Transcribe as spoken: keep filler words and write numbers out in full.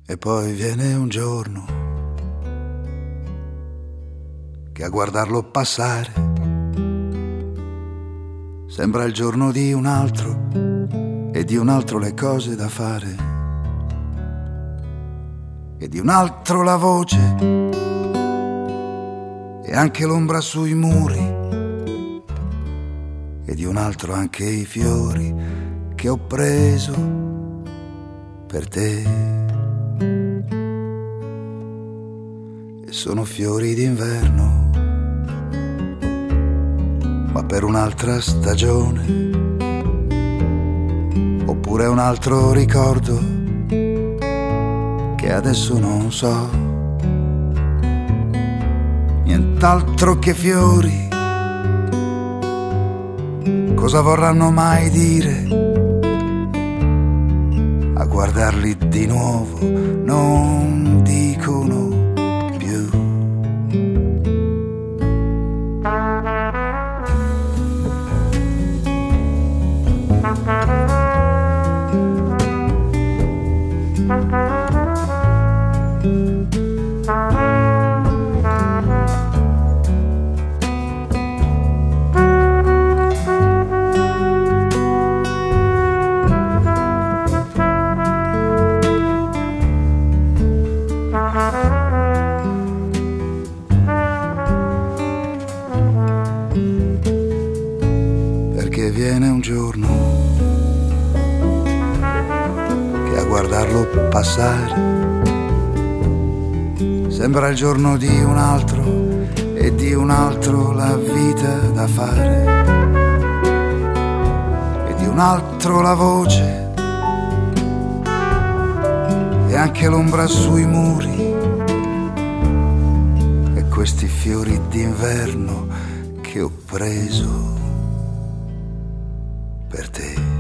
E poi viene un giorno che a guardarlo passare sembra il giorno di un altro e di un altro le cose da fare e di un altro la voce e anche l'ombra sui muri e di un altro anche i fiori che ho preso per te. E sono fiori d'inverno, ma per un'altra stagione, oppure un altro ricordo che adesso non so. Nient'altro che fiori, cosa vorranno mai dire a guardarli di nuovo? Non dicono più. Perché viene un giorno che a guardarlo passare sembra il giorno di un altro e di un altro la vita da fare e di un altro la voce e anche l'ombra sui muri e questi fiori d'inverno che ho preso per te.